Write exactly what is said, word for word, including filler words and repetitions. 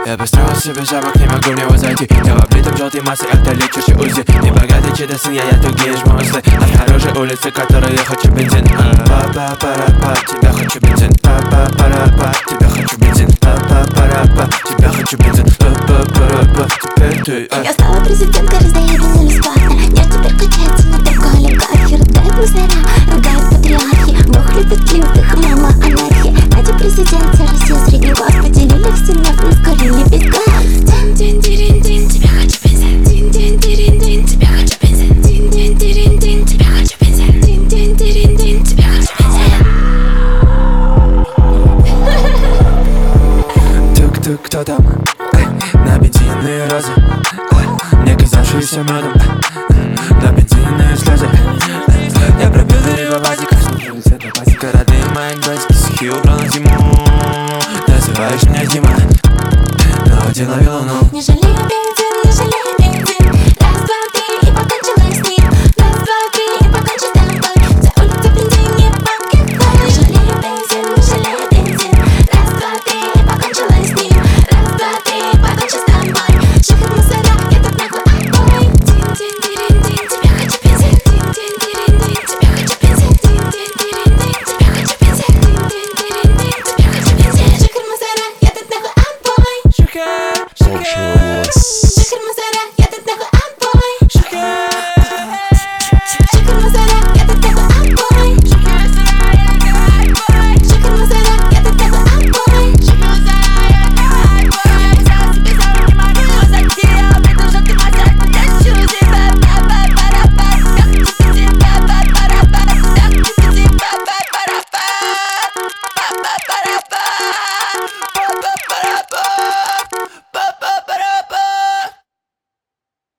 Я построил себе замок, не могу в него зайти. Я в облитом желтой массой, это лечащий УЗИ. Небогатый чудо сын, я, я тугие жмуслы. От хорошей улицы, которой я хочу бензин. Па-па-па-ра-па, тебя хочу бензин. Па-па-па-ра-па, тебя хочу бензин. Па-па-па-ра-па, тебя хочу бензин. Па-па-па-ра-па, теперь ты. Я стала президенткой, раздаю бензин бесплатно. Мир теперь качается, не только олигархи. Рыдают мусора, ругают патриархи. Бог любит лютых, мама анархия. Ради президента Россия средний класс поделили все нефть, ускорили бега. Дин-дин-дирин-дин, тебя хочу бензин. Дин-дин-дирин-дин, тебя хочу бензин. Дин-дин-дирин-дин, тебя хочу бензин. Дин-дин-дирин-дин, тебя хочу бензин. Тук-тук, кто там? На бензинные розы, не казавшиеся медом. На бензинные слезы. Я пробил дверь в базик. Города мои гости, сухие убрал на зиму. Называешь меня Дима, но дело